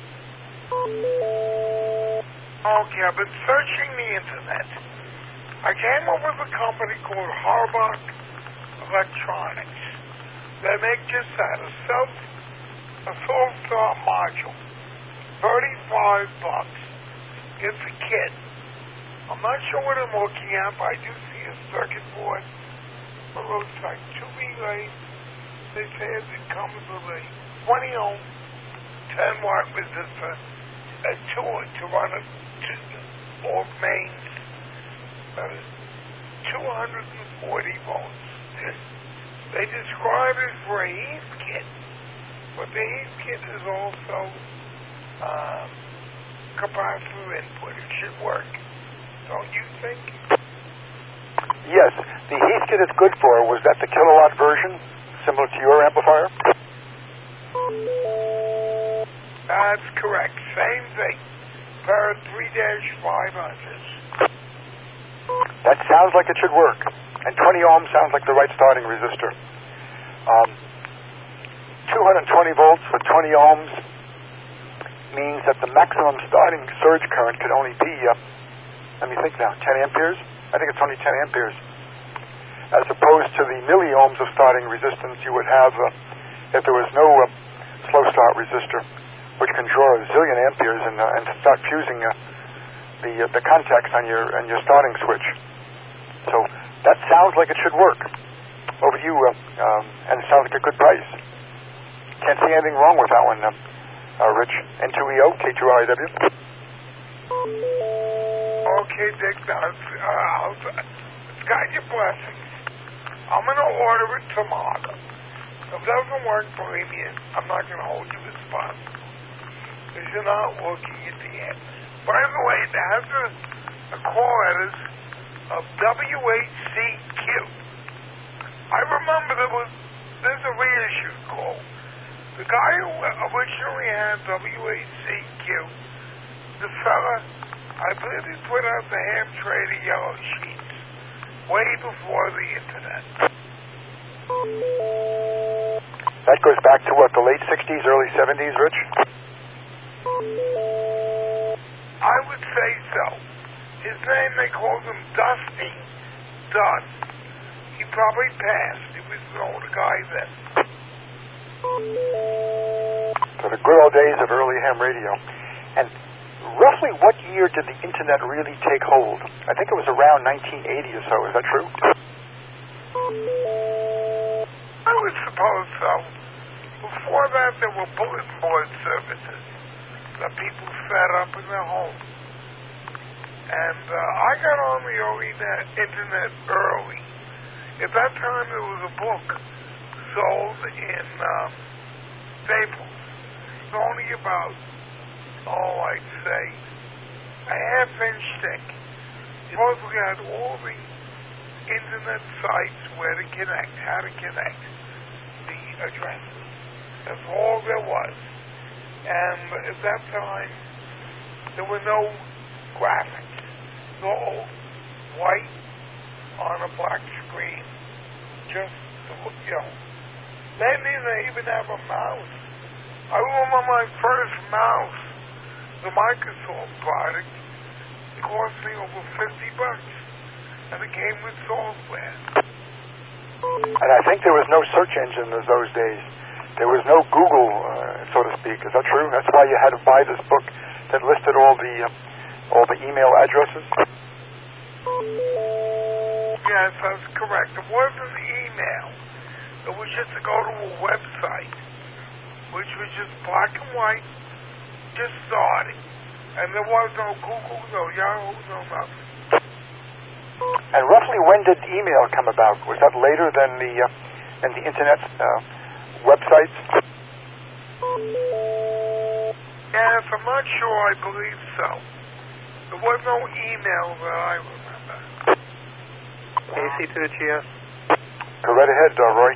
Okay, I've been searching the internet. I came up with a company called Harbach Electronics. They make just that, a self, a soft module, thirty-five bucks. It's a kit. I'm not sure what I'm looking at, but I do see a circuit board, a roadside two relays. They say it comes with a twenty ohm, ten watt resistor, a two to run it to all mains. That is two hundred forty volts. They describe it for a heat kit, but the heat kit is also um, capacitor input. It should work, don't you think? Yes, the heat kit it's good for, was that the kilowatt version, similar to your amplifier? That's correct. Same thing. Para three dash five hundred. That sounds like it should work. And twenty ohms sounds like the right starting resistor. Um, two hundred twenty volts for twenty ohms means that the maximum starting surge current could only be, uh, let me think now, ten amperes? I think it's only ten amperes. As opposed to the milliohms of starting resistance you would have uh, if there was no uh, slow start resistor, which can draw a zillion amperes and, uh, and start fusing uh, the uh, the contacts on your on your starting switch. So that sounds like it should work. Over to you, uh, um, and it sounds like a good price. Can't see anything wrong with that one, uh, uh, Rich. N two E O, K two R I W. Okay, Dick, now it's, uh, I'll, it's got your blessings. I'm going to order it tomorrow. If it doesn't work, believe me, I'm not going to hold you responsible. Because you're not looking at the end. By the way, it has a, a call letters of W H C Q. I remember there was, there's a reissue call. The guy who originally had W H C Q, the fella, I believe he put out the ham trader yellow sheets way before the internet. That goes back to what, the late sixties, early seventies, Rich? I would say so. His name, they called him Dusty Dunn. He probably passed. He was an older guy then. So the good old days of early ham radio. And roughly what year did the internet really take hold? I think it was around nineteen eighty or so. Is that true? I would suppose so. Before that, there were bulletin board services that people set up in their homes. And uh, I got on the early net, internet early. At that time, there was a book sold in um, Staples. It's only about, oh, I'd say, a half-inch thick. It also had all the internet sites where to connect, how to connect, the addresses. That's all there was. And at that time, there were no graphics. No white on a black screen. Just, you know. They didn't even have a mouse. I remember my first mouse, the Microsoft product. It cost me over fifty bucks. And it came with software. And I think there was no search engine in those days. There was no Google, uh, so to speak. Is that true? That's why you had to buy this book that listed all the uh, all the email addresses? Yes, that's correct. It wasn't email. It was just to go to a website, which was just black and white, just starting. And there was no Google, no Yahoo, no nothing. And roughly when did email come about? Was that later than the uh, than the internet uh, websites? Yes, I'm not sure. I believe so. There was no email that I remember. A C to the G S. Go right ahead, uh, Roy.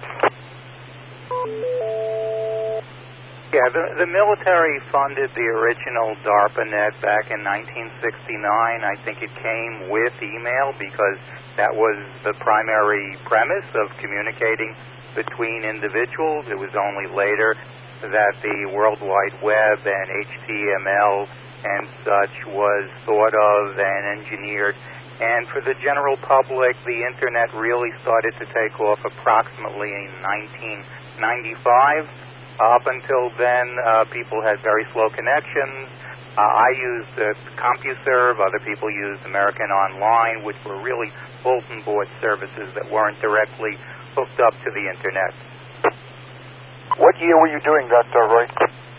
Yeah, the, the military funded the original DARPANET back in nineteen sixty-nine. I think it came with email because that was the primary premise of communicating between individuals. It was only later that the World Wide Web and H T M L and such was thought of and engineered. And for the general public, the Internet really started to take off approximately in nineteen ninety-five. Up until then, uh, people had very slow connections. Uh, I used uh, CompuServe. Other people used American Online, which were really bulletin board services that weren't directly hooked up to the Internet. What year were you doing that, uh, Roy?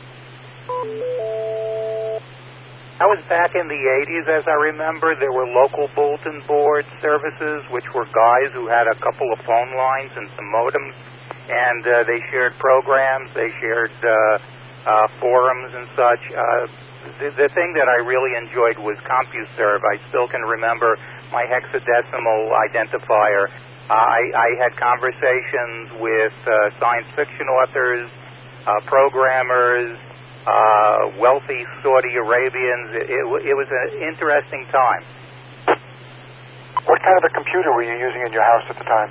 I was back in the eighties, as I remember. There were local bulletin board services, which were guys who had a couple of phone lines and some modems. And uh, they shared programs, they shared uh, uh, forums and such. Uh, the, the thing that I really enjoyed was CompuServe. I still can remember my hexadecimal identifier. Uh, I, I had conversations with uh, science fiction authors, uh, programmers, uh, wealthy Saudi Arabians. It, it, it was an interesting time. What kind of a computer were you using in your house at the time?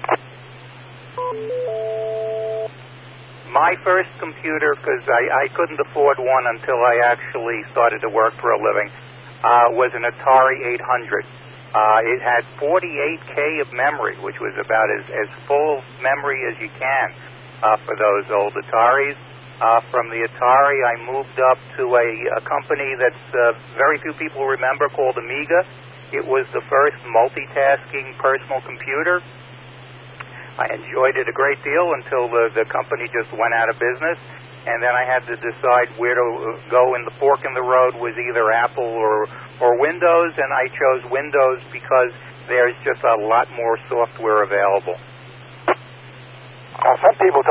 My first computer, because I, I couldn't afford one until I actually started to work for a living, uh, was an Atari eight hundred. Uh, it had forty-eight K of memory, which was about as, as full memory as you can uh, for those old Ataris. Uh, from the Atari, I moved up to a, a company that's uh, very few people remember, called Amiga. It was the first multitasking personal computer. I enjoyed it a great deal until the, the company just went out of business, and then I had to decide where to go, and the fork in the road was either Apple or, or Windows, and I chose Windows because there's just a lot more software available. Now, some people don't